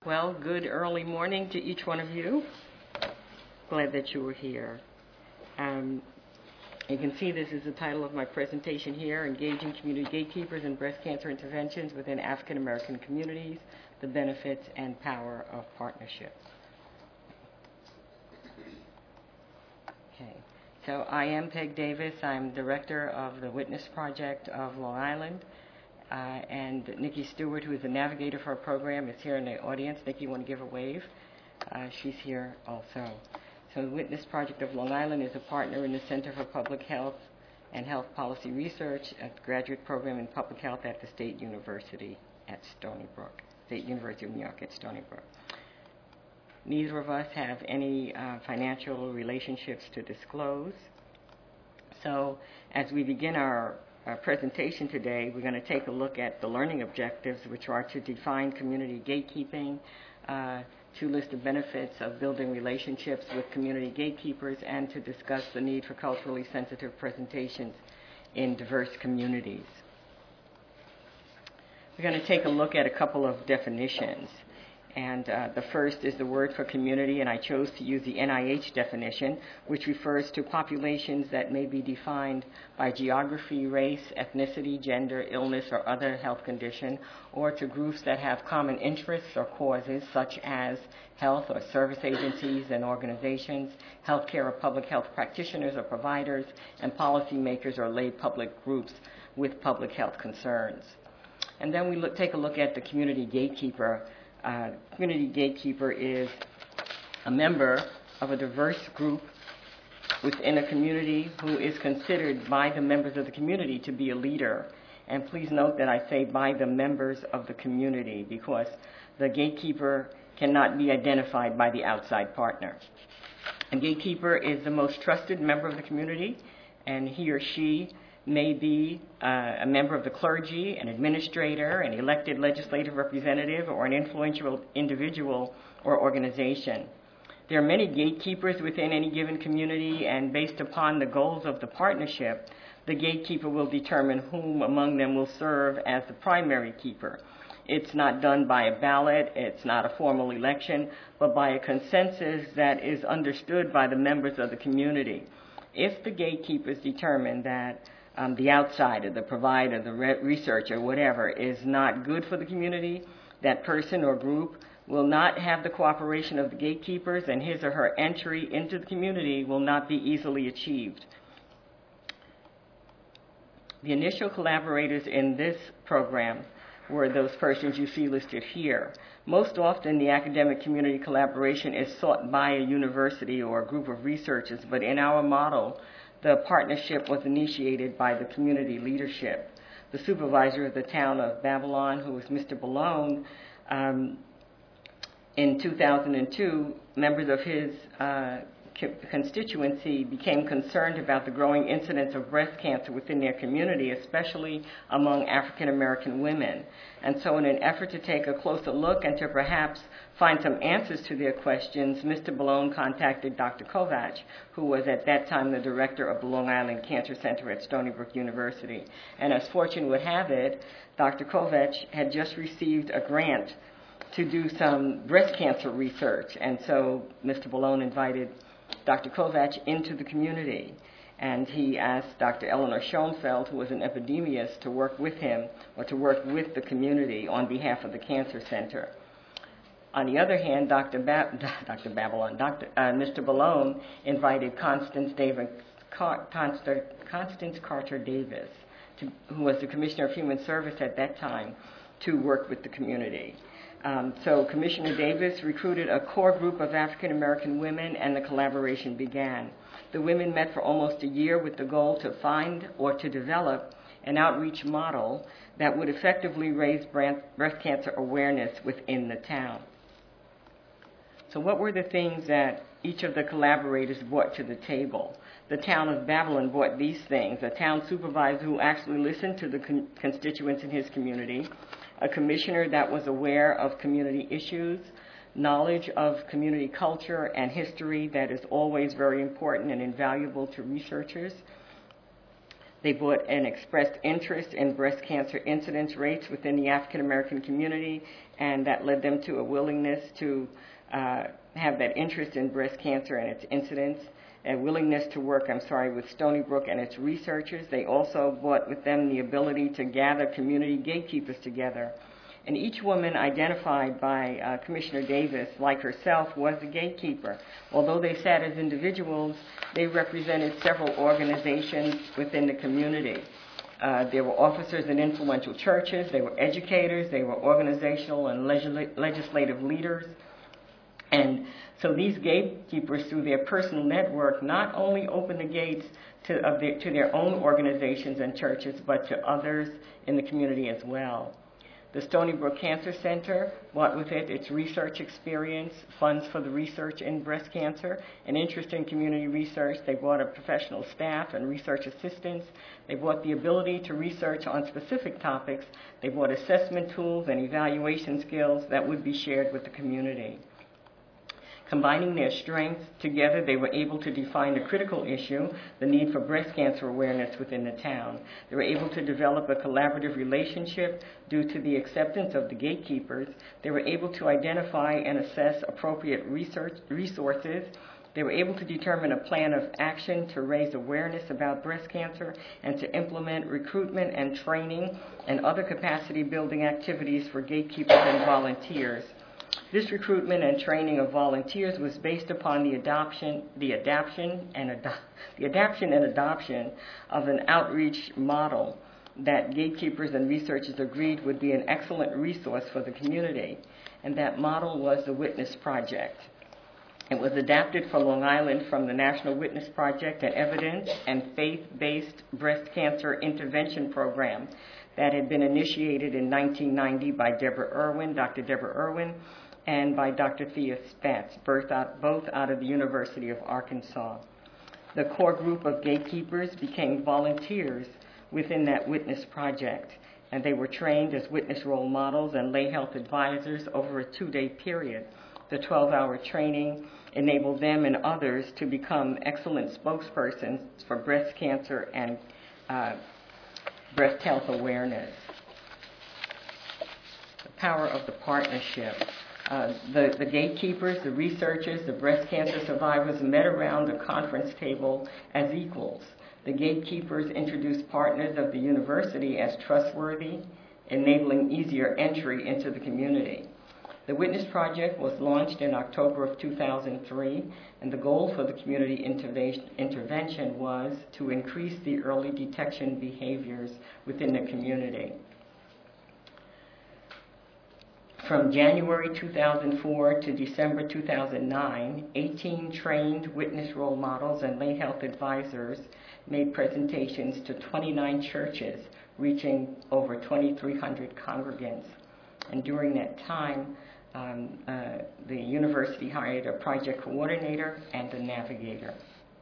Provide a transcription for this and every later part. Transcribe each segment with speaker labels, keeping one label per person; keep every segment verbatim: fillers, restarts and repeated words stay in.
Speaker 1: Well, good early morning to each one of you. Glad that you were here. Um, you can see this is the title of my presentation here, Engaging Community Gatekeepers in Breast Cancer Interventions Within African American Communities, the Benefits and Power of Partnership. Okay, so I am Peg Davis. I'm Director of the Witness Project of Long Island. Uh, and Nikki Stewart, who is the navigator for our program, is here in the audience. Nikki, you want to give a wave? Uh, she's here also. So the Witness Project of Long Island is a partner in the Center for Public Health and Health Policy Research, a graduate program in public health at the State University at Stony Brook, State University of New York at Stony Brook. Neither of us have any uh, financial relationships to disclose. So as we begin our Our presentation today, we're going to take a look at the learning objectives, which are to define community gatekeeping, uh, to list the benefits of building relationships with community gatekeepers, and to discuss the need for culturally sensitive presentations in diverse communities. We're going to take a look at a couple of definitions. And uh, the first is the word for community, and I chose to use the N I H definition, which refers to populations that may be defined by geography, race, ethnicity, gender, illness, or other health condition, or to groups that have common interests or causes, such as health or service agencies and organizations, healthcare or public health practitioners or providers, and policymakers or lay public groups with public health concerns. And then we look, take a look at the community gatekeeper. Uh, community gatekeeper is a member of a diverse group within a community who is considered by the members of the community to be a leader. And please note that I say by the members of the community because the gatekeeper cannot be identified by the outside partner. A gatekeeper is the most trusted member of the community, and he or she may be uh, a member of the clergy, an administrator, an elected legislative representative, or an influential individual or organization. There are many gatekeepers within any given community, and based upon the goals of the partnership, the gatekeeper will determine whom among them will serve as the primary keeper. It's not done by a ballot, it's not a formal election, but by a consensus that is understood by the members of the community. If the gatekeepers determine that Um, the outsider, the provider, the re- researcher, whatever, is not good for the community, that person or group will not have the cooperation of the gatekeepers, and his or her entry into the community will not be easily achieved. The initial collaborators in this program were those persons you see listed here. Most often, the academic community collaboration is sought by a university or a group of researchers, but in our model, the partnership was initiated by the community leadership. The supervisor of the town of Babylon, who was Mister Balone, um, in two thousand two, members of his uh, constituency became concerned about the growing incidence of breast cancer within their community, especially among African American women. And so in an effort to take a closer look and to perhaps find some answers to their questions, Mister Balone contacted Doctor Kovach, who was at that time the director of the Long Island Cancer Center at Stony Brook University. And as fortune would have it, Doctor Kovach had just received a grant to do some breast cancer research. And so Mister Balone invited Doctor Kovach into the community, and he asked Doctor Eleanor Schoenfeld, who was an epidemiologist, to work with him or to work with the community on behalf of the Cancer Center. On the other hand, Doctor Ba- Doctor Babylon, Doctor Uh, Mister Balone invited Constance Davis, Car- Const- Constance Carter Davis, to, who was the Commissioner of Human Service at that time, to work with the community. Um, so Commissioner Davis recruited a core group of African American women, and the collaboration began. The women met for almost a year with the goal to find or to develop an outreach model that would effectively raise breast cancer awareness within the town. So what were the things that each of the collaborators brought to the table? The town of Babylon brought these things: a town supervisor who actually listened to the con- constituents in his community, a commissioner that was aware of community issues, knowledge of community culture and history that is always very important and invaluable to researchers, They brought an expressed interest in breast cancer incidence rates within the African American community, and that led them to a willingness to uh, have that interest in breast cancer and its incidence, a willingness to work, I'm sorry, with Stony Brook and its researchers. They also brought with them the ability to gather community gatekeepers together. And each woman identified by uh, Commissioner Davis, like herself, was a gatekeeper. Although they sat as individuals, they represented several organizations within the community. Uh, there were officers in influential churches, they were educators, they were organizational and legisl- legislative leaders. And so these gatekeepers, through their personal network, not only opened the gates to, of their, to their own organizations and churches, but to others in the community as well. The Stony Brook Cancer Center brought with it its research experience, funds for the research in breast cancer, an interest in community research. They brought a professional staff and research assistants. They brought the ability to research on specific topics. They brought assessment tools and evaluation skills that would be shared with the community. Combining their strengths together, they were able to define the critical issue, the need for breast cancer awareness within the town. They were able to develop a collaborative relationship due to the acceptance of the gatekeepers. They were able to identify and assess appropriate research resources. They were able to determine a plan of action to raise awareness about breast cancer and to implement recruitment and training and other capacity building activities for gatekeepers and volunteers. This recruitment and training of volunteers was based upon the adoption, the adaption and ado- the adaption and adoption of an outreach model that gatekeepers and researchers agreed would be an excellent resource for the community, and that model was the Witness Project. It was adapted for Long Island from the National Witness Project, an evidence and faith-based breast cancer intervention program that had been initiated in nineteen ninety by Deborah Irwin, Doctor Deborah Irwin, and by Doctor Thea Spatz, both out, both out of the University of Arkansas. The core group of gatekeepers became volunteers within that Witness Project, and they were trained as witness role models and lay health advisors over a two-day period. The twelve-hour training enabled them and others to become excellent spokespersons for breast cancer and uh, breast health awareness. The power of the partnership. Uh, the, the gatekeepers, the researchers, the breast cancer survivors met around the conference table as equals. The gatekeepers introduced partners of the university as trustworthy, enabling easier entry into the community. The Witness Project was launched in October of two thousand three, and the goal for the community interve- intervention was to increase the early detection behaviors within the community. From January two thousand four to December two thousand nine, eighteen trained witness role models and lay health advisors made presentations to twenty-nine churches, reaching over twenty-three hundred congregants. And during that time, um, uh, the university hired a project coordinator and a navigator.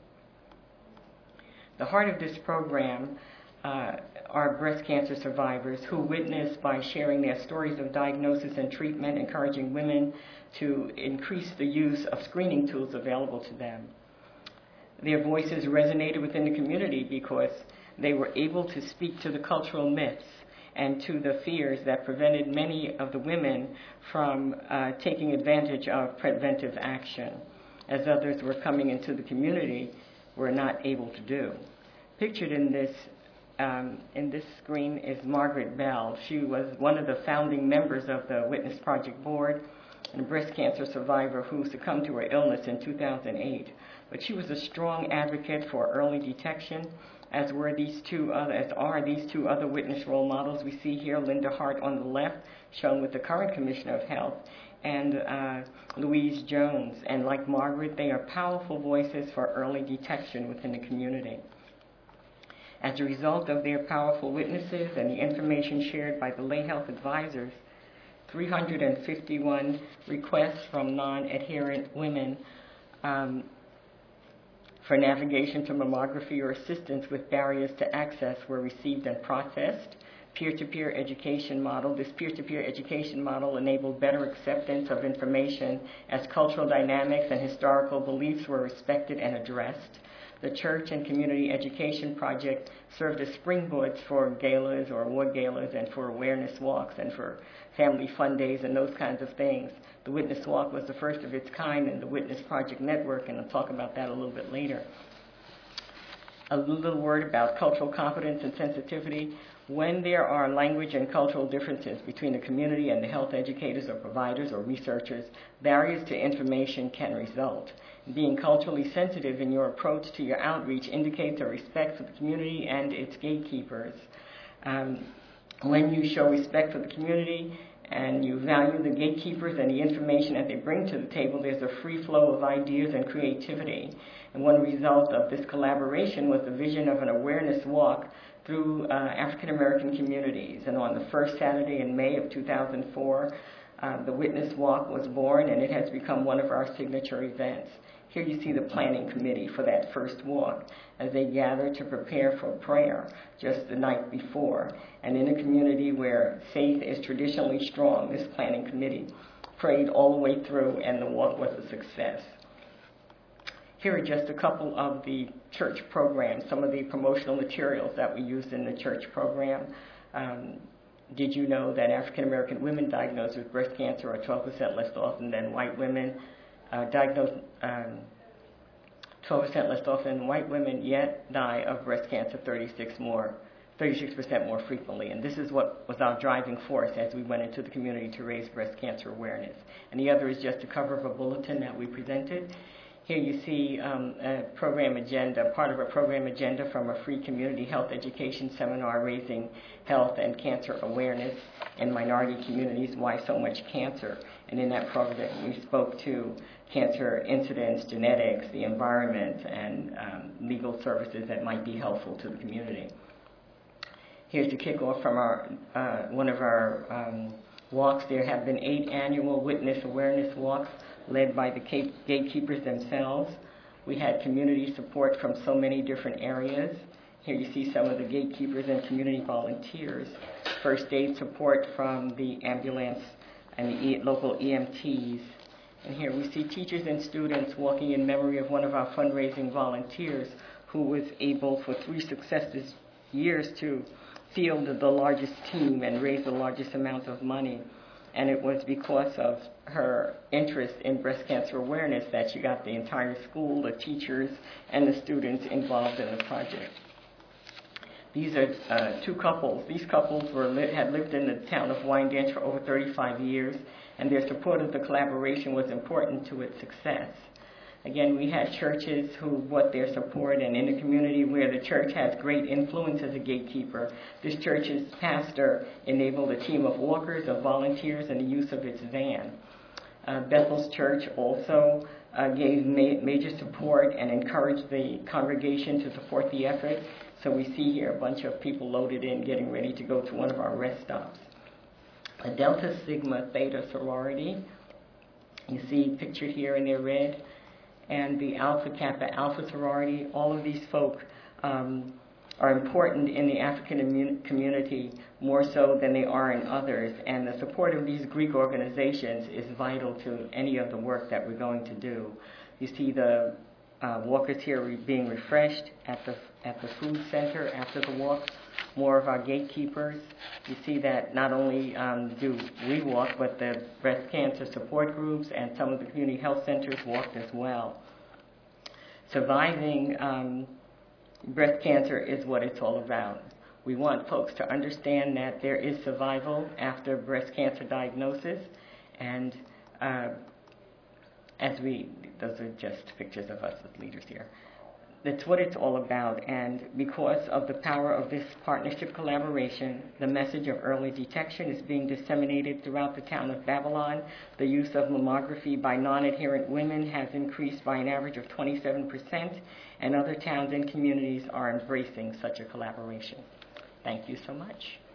Speaker 1: The heart of this program Uh, are breast cancer survivors who witness by sharing their stories of diagnosis and treatment, encouraging women to increase the use of screening tools available to them. Their voices resonated within the community because they were able to speak to the cultural myths and to the fears that prevented many of the women from uh, taking advantage of preventive action, as others were coming into the community were not able to do. Pictured in this Um, in this screen is Margaret Bell. She was one of the founding members of the Witness Project Board and a breast cancer survivor who succumbed to her illness in two thousand eight. But she was a strong advocate for early detection, as were these two other, as are these two other witness role models we see here. Linda Hart on the left, shown with the current Commissioner of Health, and uh, Louise Jones. And like Margaret, they are powerful voices for early detection within the community. As a result of their powerful witnesses and the information shared by the lay health advisors, three hundred fifty-one requests from non-adherent women um, for navigation to mammography or assistance with barriers to access were received and processed. Peer-to-peer education model. This peer-to-peer education model enabled better acceptance of information as cultural dynamics and historical beliefs were respected and addressed. The church and community education project served as springboards for galas or award galas and for awareness walks and for family fun days and those kinds of things. The Witness Walk was the first of its kind in the Witness Project Network, and I'll talk about that a little bit later. A little word about cultural competence and sensitivity. When there are language and cultural differences between the community and the health educators or providers or researchers, barriers to information can result. Being culturally sensitive in your approach to your outreach indicates a respect for the community and its gatekeepers. Um, when you show respect for the community and you value the gatekeepers and the information that they bring to the table, there's a free flow of ideas and creativity. And one result of this collaboration was the vision of an awareness walk through uh, African American communities. And on the first Saturday in May of two thousand four, uh, the Witness Walk was born, and it has become one of our signature events. Here you see the planning committee for that first walk as they gather to prepare for prayer just the night before. And in a community where faith is traditionally strong, this planning committee prayed all the way through, and the walk was a success. Here are just a couple of the church programs, some of the promotional materials that we used in the church program. Um, did you know that African American women diagnosed with breast cancer are twelve percent less often than white women? Uh, diagnosed um, twelve percent less often than white women, yet die of breast cancer thirty-six more, thirty-six percent more frequently. And this is what was our driving force as we went into the community to raise breast cancer awareness. And the other is just a cover of a bulletin that we presented. Here you see um, a program agenda, part of a program agenda from a free community health education seminar raising health and cancer awareness in minority communities, Why So Much Cancer. And in that program we spoke to cancer incidence, genetics, the environment, and um, legal services that might be helpful to the community. Here's the kickoff from our uh, one of our um, walks. There have been eight annual witness awareness walks led by the gatekeepers themselves. We had community support from so many different areas. Here you see some of the gatekeepers and community volunteers. First aid support from the ambulance and the e- local E M Ts. And here we see teachers and students walking in memory of one of our fundraising volunteers who was able for three successive years to field the largest team and raise the largest amount of money. And it was because of her interest in breast cancer awareness that she got the entire school, the teachers, and the students involved in the project. These are uh, two couples. These couples were li- had lived in the town of Wyandanch for over thirty-five years, and their support of the collaboration was important to its success. Again, we had churches who brought their support, and in a community where the church has great influence as a gatekeeper, this church's pastor enabled a team of walkers, of volunteers, and the use of its van. Uh, Bethel's church also uh, gave ma- major support and encouraged the congregation to support the effort. So we see here a bunch of people loaded in, getting ready to go to one of our rest stops. A Delta Sigma Theta sorority, you see pictured here in their red, and the Alpha Kappa Alpha sorority. All of these folk um, are important in the African immun- community more so than they are in others, and the support of these Greek organizations is vital to any of the work that we're going to do. You see the uh, walkers here re- being refreshed at the at the food center after the walk. More of our gatekeepers. You see that not only um, do we walk, but the breast cancer support groups and some of the community health centers walked as well. Surviving um, breast cancer is what it's all about. We want folks to understand that there is survival after breast cancer diagnosis, and uh, as we, those are just pictures of us as leaders here. That's what it's all about, and because of the power of this partnership collaboration, the message of early detection is being disseminated throughout the town of Babylon. The use of mammography by non-adherent women has increased by an average of twenty-seven percent, and other towns and communities are embracing such a collaboration. Thank you so much.